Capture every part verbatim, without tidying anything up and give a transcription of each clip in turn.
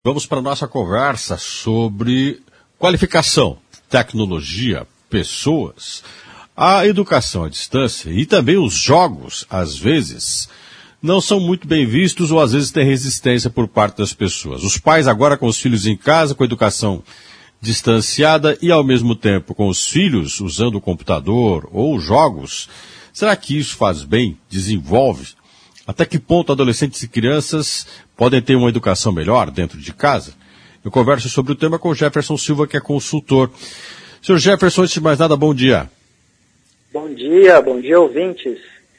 Vamos para a nossa conversa sobre qualificação, tecnologia, pessoas, a educação à distância e também os jogos, às vezes, não são muito bem vistos ou às vezes têm resistência por parte das pessoas. Os pais agora com os filhos em casa, com a educação distanciada e ao mesmo tempo com os filhos usando o computador ou jogos, será que isso faz bem, desenvolve? Até que ponto adolescentes e crianças podem ter uma educação melhor dentro de casa? Eu converso sobre o tema com o Jefferson Silva, que é consultor. senhor Jefferson, antes de mais nada, bom dia. Bom dia, bom dia, ouvintes.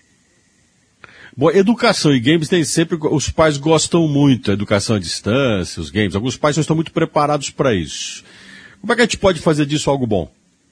Bom, educação e games nem sempre os pais gostam muito, a educação à distância, os games. Alguns pais não estão muito preparados para isso. Como é que a gente pode fazer disso algo bom?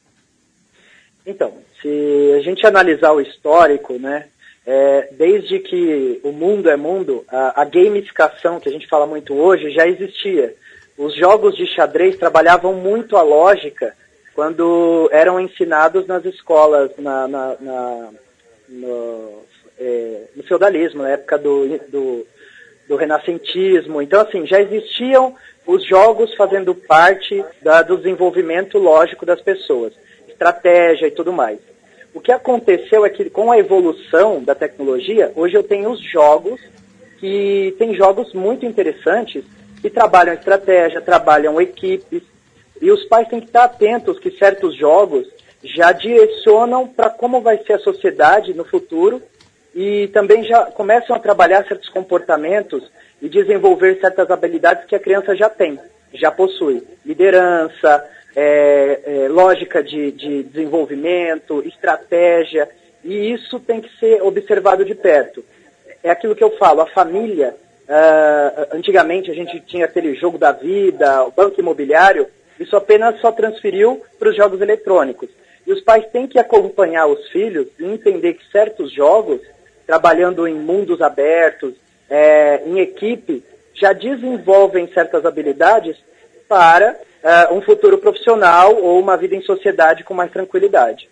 Então, se a gente analisar o histórico, né, é, desde que o mundo é mundo, a, a gamificação, que a gente fala muito hoje, já existia. Os jogos de xadrez trabalhavam muito a lógica quando eram ensinados nas escolas, na, na, na, no, é, no feudalismo, na época do, do, do renascentismo. Então, assim, já existiam os jogos fazendo parte da, do desenvolvimento lógico das pessoas, estratégia e tudo mais. O que aconteceu é que com a evolução da tecnologia, hoje eu tenho os jogos, que tem jogos muito interessantes, que trabalham estratégia, trabalham equipes, e os pais têm que estar atentos que certos jogos já direcionam para como vai ser a sociedade no futuro, e também já começam a trabalhar certos comportamentos e desenvolver certas habilidades que a criança já tem, já possui. Liderança, é, é, lógica de, de desenvolvimento, estratégia, e isso tem que ser observado de perto. É aquilo que eu falo, a família, uh, antigamente a gente tinha aquele jogo da vida, o banco imobiliário, isso apenas só transferiu para os jogos eletrônicos. E os pais têm que acompanhar os filhos e entender que certos jogos, trabalhando em mundos abertos, é, em equipe, já desenvolvem certas habilidades para uh, um futuro profissional ou uma vida em sociedade com mais tranquilidade.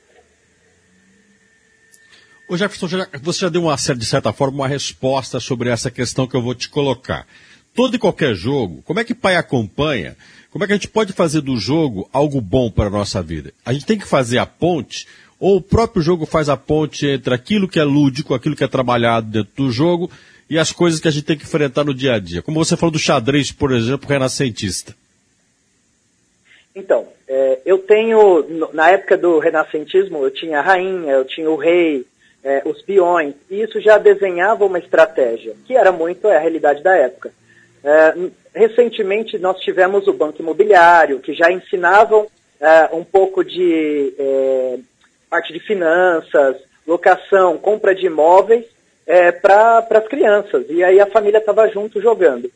Ô Jefferson, você já deu, uma, de certa forma, uma resposta sobre essa questão que eu vou te colocar. Todo e qualquer jogo, como é que pai acompanha? Como é que a gente pode fazer do jogo algo bom para a nossa vida? A gente tem que fazer a ponte, ou o próprio jogo faz a ponte entre aquilo que é lúdico, aquilo que é trabalhado dentro do jogo, e as coisas que a gente tem que enfrentar no dia a dia? Como você falou do xadrez, por exemplo, renascentista. Então, é, eu tenho, na época do renascentismo, eu tinha a rainha, eu tinha o rei, é, os peões, e isso já desenhava uma estratégia, que era muito a realidade da época. É, recentemente nós tivemos o banco imobiliário, que já ensinavam é, um pouco de é, parte de finanças, locação, compra de imóveis é, para as crianças, e aí a família estava junto jogando.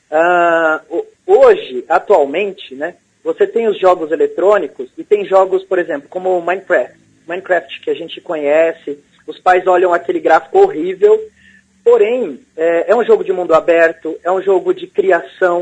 Ah, hoje, atualmente, né, você tem os jogos eletrônicos e tem jogos, por exemplo, como o Minecraft, Minecraft que a gente conhece, os pais olham aquele gráfico horrível. Porém, é, é um jogo de mundo aberto, é um jogo de criação,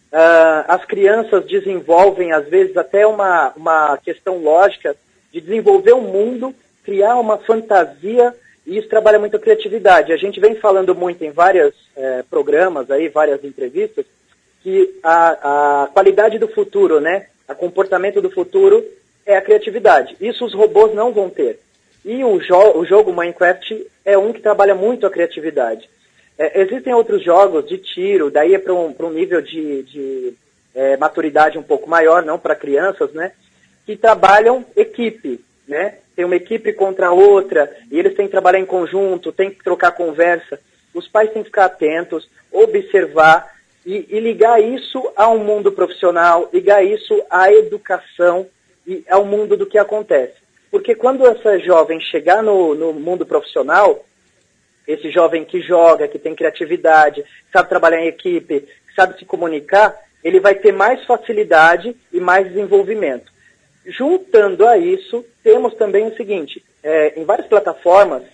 uh, as crianças desenvolvem, às vezes, até uma, uma questão lógica de desenvolver um mundo, criar uma fantasia, e isso trabalha muito a criatividade. A gente vem falando muito em vários é, programas, aí, várias entrevistas, que a, a qualidade do futuro, né, o comportamento do futuro é a criatividade. Isso os robôs não vão ter. E o, jo- o jogo Minecraft é um que trabalha muito a criatividade. É, existem outros jogos de tiro, daí é para um, um nível de, de é, maturidade um pouco maior, não para crianças, né? Que trabalham equipe, né? Tem uma equipe contra a outra, e eles têm que trabalhar em conjunto, têm que trocar conversa. Os pais têm que ficar atentos, observar e, e ligar isso a um mundo profissional, ligar isso à educação e ao mundo do que acontece. Porque quando essa jovem chegar no, no mundo profissional, esse jovem que joga, que tem criatividade, sabe trabalhar em equipe, sabe se comunicar, ele vai ter mais facilidade e mais desenvolvimento. Juntando a isso, temos também o seguinte, é, em várias plataformas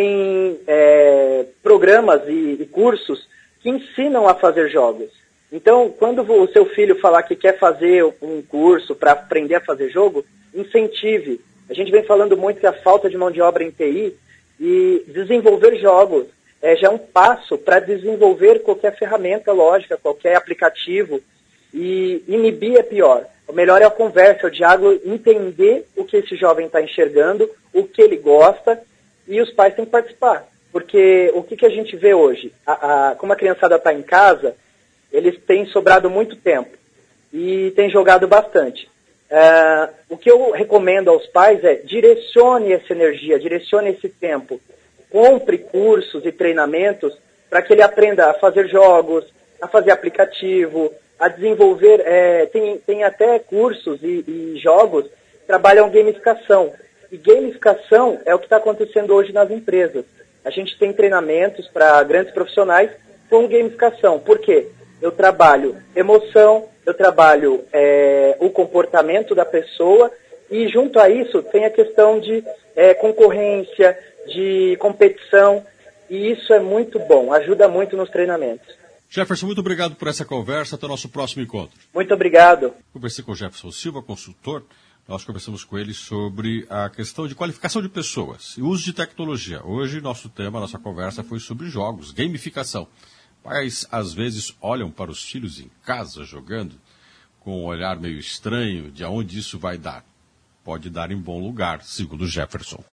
tem é, programas e, e cursos que ensinam a fazer jogos. Então, quando o seu filho falar que quer fazer um curso para aprender a fazer jogo, incentive. A gente vem falando muito que a falta de mão de obra em T I e desenvolver jogos é já um passo para desenvolver qualquer ferramenta lógica, qualquer aplicativo E inibir é pior. O melhor é a conversa, o diálogo, entender o que esse jovem está enxergando, o que ele gosta, e os pais têm que participar. Porque o que, que a gente vê hoje? A, a, como a criançada está em casa, eles têm sobrado muito tempo e têm jogado bastante. Uh, o que eu recomendo aos pais é direcione essa energia, direcione esse tempo. Compre cursos e treinamentos para que ele aprenda a fazer jogos, a fazer aplicativo, a desenvolver, é, tem, tem até cursos e, e jogos que trabalham gamificação. E gamificação é o que está acontecendo hoje nas empresas. A gente tem treinamentos para grandes profissionais com gamificação. Por quê? Eu trabalho emoção, eu trabalho é, o comportamento da pessoa e junto a isso tem a questão de é, concorrência, de competição, e isso é muito bom, ajuda muito nos treinamentos. Jefferson, muito obrigado por essa conversa. Até o nosso próximo encontro. Muito obrigado. Conversei com o Jefferson Silva, consultor. Nós conversamos com ele sobre a questão de qualificação de pessoas e uso de tecnologia. Hoje, nosso tema, nossa conversa foi sobre jogos, gamificação. Pais, às vezes, olham para os filhos em casa jogando com um olhar meio estranho de aonde isso vai dar. Pode dar em bom lugar, segundo Jefferson.